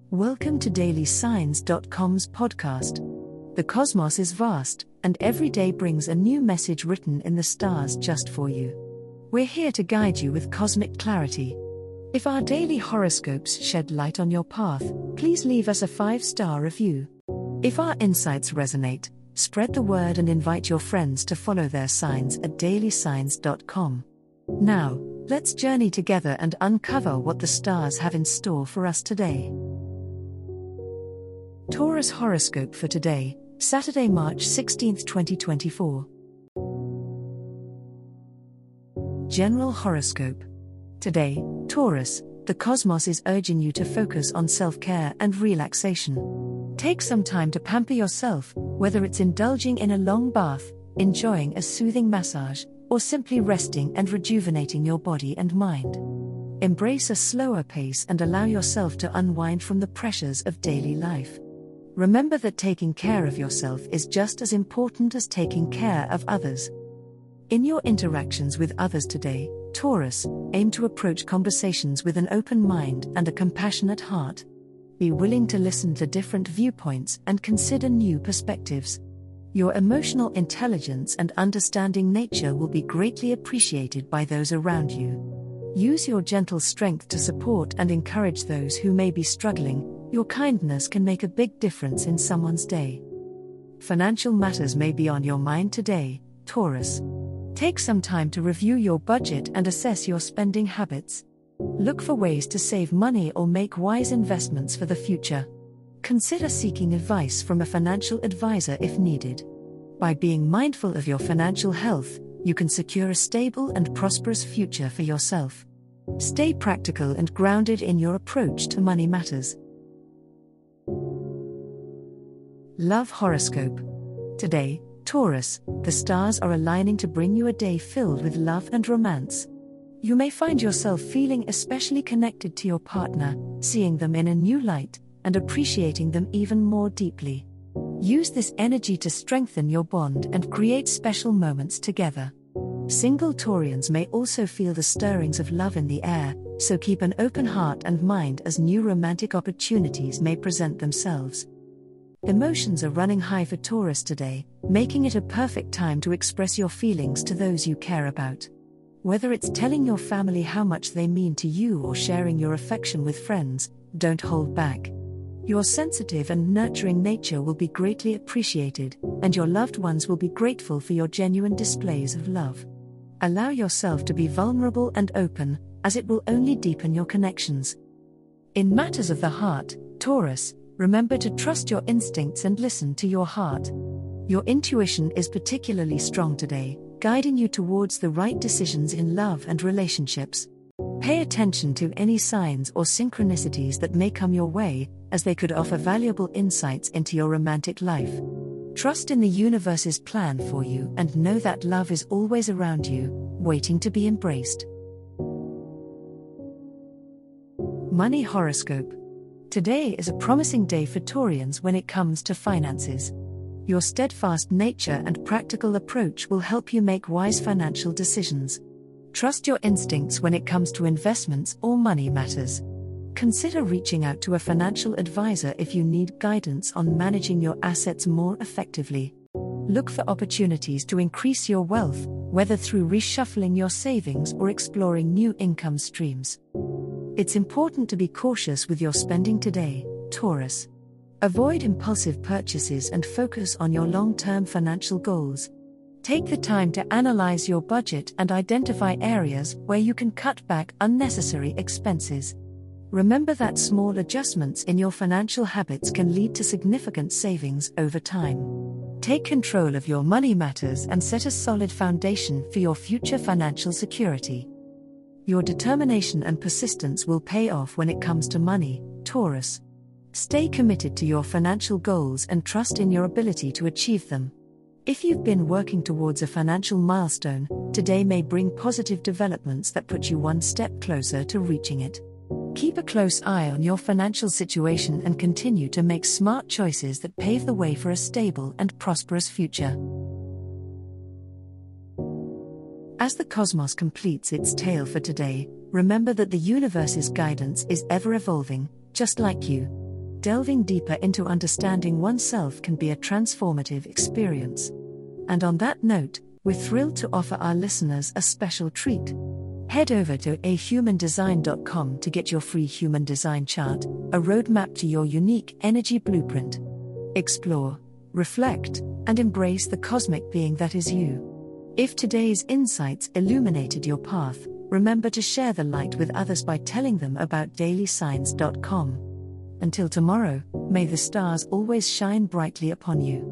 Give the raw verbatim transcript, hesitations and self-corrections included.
Welcome to daily signs dot com's podcast. The cosmos is vast, and every day brings a new message written in the stars just for you. We're here to guide you with cosmic clarity. If our daily horoscopes shed light on your path, please leave us a five-star review. If our insights resonate, spread the word and invite your friends to follow their signs at daily signs dot com. Now, let's journey together and uncover what the stars have in store for us today. Taurus horoscope for today, Saturday, March sixteenth, twenty twenty-four. General horoscope. Today, Taurus, the cosmos is urging you to focus on self-care and relaxation. Take some time to pamper yourself, whether it's indulging in a long bath, enjoying a soothing massage, or simply resting and rejuvenating your body and mind. Embrace a slower pace and allow yourself to unwind from the pressures of daily life. Remember that taking care of yourself is just as important as taking care of others. In your interactions with others today, Taurus, aim to approach conversations with an open mind and a compassionate heart. Be willing to listen to different viewpoints and consider new perspectives. Your emotional intelligence and understanding nature will be greatly appreciated by those around you. Use your gentle strength to support and encourage those who may be struggling. Your kindness can make a big difference in someone's day. Financial matters may be on your mind today, Taurus. Take some time to review your budget and assess your spending habits. Look for ways to save money or make wise investments for the future. Consider seeking advice from a financial advisor if needed. By being mindful of your financial health, you can secure a stable and prosperous future for yourself. Stay practical and grounded in your approach to money matters. Love horoscope. Today, Taurus, the stars are aligning to bring you a day filled with love and romance. You may find yourself feeling especially connected to your partner, seeing them in a new light, and appreciating them even more deeply. Use this energy to strengthen your bond and create special moments together. Single Taurians may also feel the stirrings of love in the air, so keep an open heart and mind as new romantic opportunities may present themselves. Emotions are running high for Taurus today, making it a perfect time to express your feelings to those you care about. Whether it's telling your family how much they mean to you or sharing your affection with friends, don't hold back. Your sensitive and nurturing nature will be greatly appreciated, and your loved ones will be grateful for your genuine displays of love. Allow yourself to be vulnerable and open, as it will only deepen your connections. In matters of the heart, Taurus, remember to trust your instincts and listen to your heart. Your intuition is particularly strong today, guiding you towards the right decisions in love and relationships. Pay attention to any signs or synchronicities that may come your way, as they could offer valuable insights into your romantic life. Trust in the universe's plan for you and know that love is always around you, waiting to be embraced. Money horoscope. Today is a promising day for Taurians when it comes to finances. Your steadfast nature and practical approach will help you make wise financial decisions. Trust your instincts when it comes to investments or money matters. Consider reaching out to a financial advisor if you need guidance on managing your assets more effectively. Look for opportunities to increase your wealth, whether through reshuffling your savings or exploring new income streams. It's important to be cautious with your spending today, Taurus. Avoid impulsive purchases and focus on your long-term financial goals. Take the time to analyze your budget and identify areas where you can cut back unnecessary expenses. Remember that small adjustments in your financial habits can lead to significant savings over time. Take control of your money matters and set a solid foundation for your future financial security. Your determination and persistence will pay off when it comes to money, Taurus. Stay committed to your financial goals and trust in your ability to achieve them. If you've been working towards a financial milestone, today may bring positive developments that put you one step closer to reaching it. Keep a close eye on your financial situation and continue to make smart choices that pave the way for a stable and prosperous future. As the cosmos completes its tale for today, remember that the universe's guidance is ever evolving, just like you. delving deeper into understanding oneself can be a transformative experience. And on that note, we're thrilled to offer our listeners a special treat. Head over to a human design dot com to get your free human design chart, a roadmap to your unique energy blueprint. Explore, reflect, and embrace the cosmic being that is you. If today's insights illuminated your path, remember to share the light with others by telling them about daily signs dot com. Until tomorrow, may the stars always shine brightly upon you.